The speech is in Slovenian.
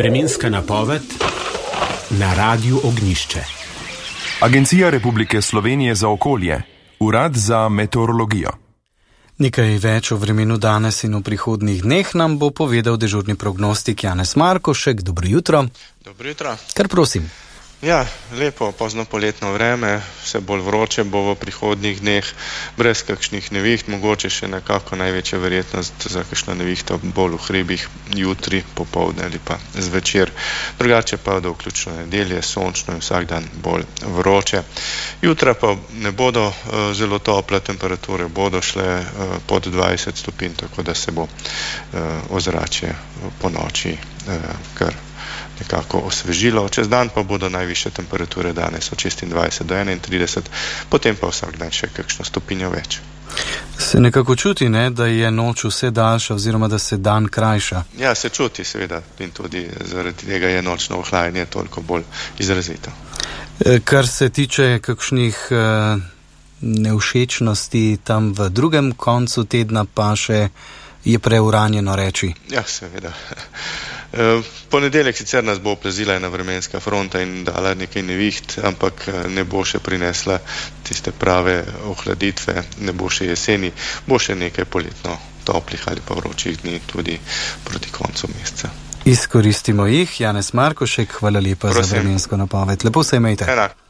Vremenska napoved na Radiu Ognjišče. Agencija Republike Slovenije za okolje, Urad za meteorologijo. Nekaj več o vremenu danes in v prihodnjih dneh nam bo povedal dežurni prognostik Janez Markošek. Dobro jutro. Dobro jutro. Kar prosim. Ja, lepo, pozno poletno vreme, vse bolj vroče bo v prihodnjih dneh, brez kakšnih neviht, mogoče še nekako največja verjetnost za kakšno nevihto bolj v hribih jutri, popoldne ali pa zvečer. Drugače pa do vključno nedelje, sončno in vsak dan bolj vroče. Jutra pa ne bodo zelo tople, temperature bodo šle pod 20 stopinj, tako da se bo ozračje po noči kar nekako osvežilo. Čez dan pa bodo najvišje temperature danes od 26 do 31, potem pa vsak dan še kakšno stopinjo več. Se nekako čuti, ne, da je noč vse daljša oziroma da se dan krajša? Ja, se čuti seveda in tudi zaradi tega je nočno ohlajanje toliko bolj izrazito. Kar se tiče kakšnih nevšečnosti tam v drugem koncu tedna, pa še je preuranjeno reči. Ja, seveda. Ponedeljek sicer nas bo oplazila ena vremenska fronta in dala nekaj neviht, ampak ne bo še prinesla tiste prave ohladitve, ne bo še jeseni, bo še nekaj poletno toplih ali pa vročih dni tudi proti koncu meseca. Izkoristimo jih. Janez Markošek, hvala lepa za vremensko napoved. Lepo se imejte. Enak.